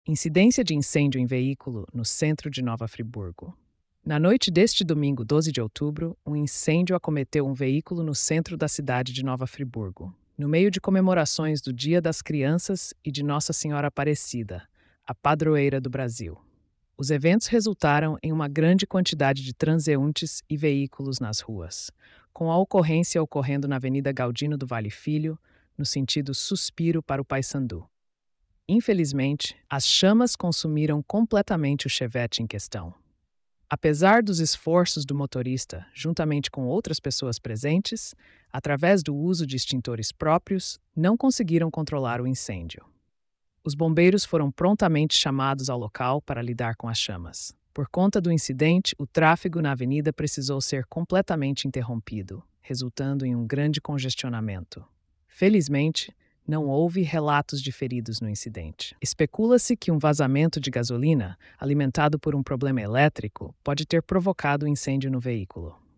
Incidência de incêndio em veículo no centro de Nova Friburgo. Na noite deste domingo, 12 de outubro, um incêndio acometeu um veículo no centro da cidade de Nova Friburgo, no meio de comemorações do Dia das Crianças e de Nossa Senhora Aparecida, a padroeira do Brasil. Os eventos resultaram em uma grande quantidade de transeuntes e veículos nas ruas, com a ocorrência ocorrendo na Avenida Galdino do Vale Filho, no sentido Suspiro para o Paissandu. Infelizmente, as chamas consumiram completamente o Chevette em questão. Apesar dos esforços do motorista, juntamente com outras pessoas presentes, através do uso de extintores próprios, não conseguiram controlar o incêndio. Os bombeiros foram prontamente chamados ao local para lidar com as chamas. Por conta do incidente, o tráfego na avenida precisou ser completamente interrompido, resultando em um grande congestionamento. Felizmente, não houve relatos de feridos no incidente. Especula-se que um vazamento de gasolina, alimentado por um problema elétrico, pode ter provocado o incêndio no veículo.